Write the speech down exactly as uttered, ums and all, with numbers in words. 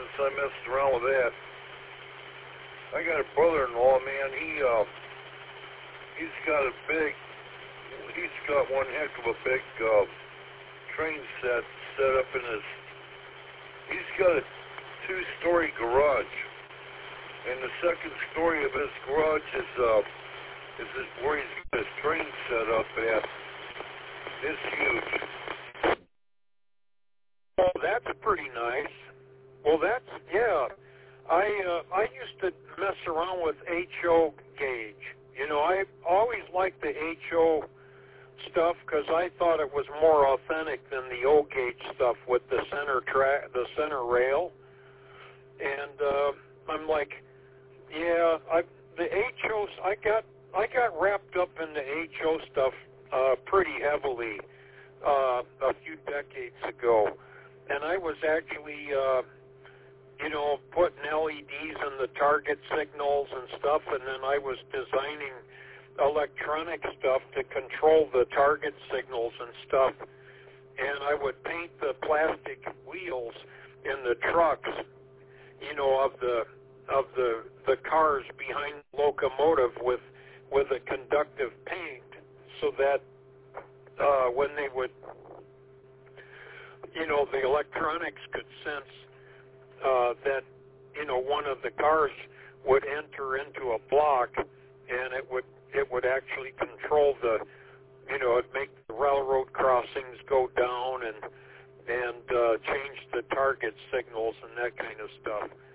once I messed around with that. I got a brother-in-law, man. He uh, he's got a big, he's got one heck of a big uh, train set set up in his. He's got a two-story garage, and the second story of his garage is uh, is his, where he's got his train set up at. It's huge. Oh, that's pretty nice. Well, that's, yeah. I uh, I used to mess around with H O gauge. You know, I always liked the H O stuff because I thought it was more authentic than the O gauge stuff with the center track, the center rail. And uh, I'm like, yeah, I the H Os. I got I got wrapped up in the H O stuff uh, pretty heavily uh, a few decades ago, and I was actually. Uh, you know, putting L E Ds in the target signals and stuff, and then I was designing electronic stuff to control the target signals and stuff, and I would paint the plastic wheels in the trucks, you know, of the of the the cars behind the locomotive with with a conductive paint, so that uh, when they would, you know, the electronics could sense Uh, that, you know, one of the cars would enter into a block, and it would it would actually control the, you know, it'd make the railroad crossings go down and and uh, change the target signals and that kind of stuff.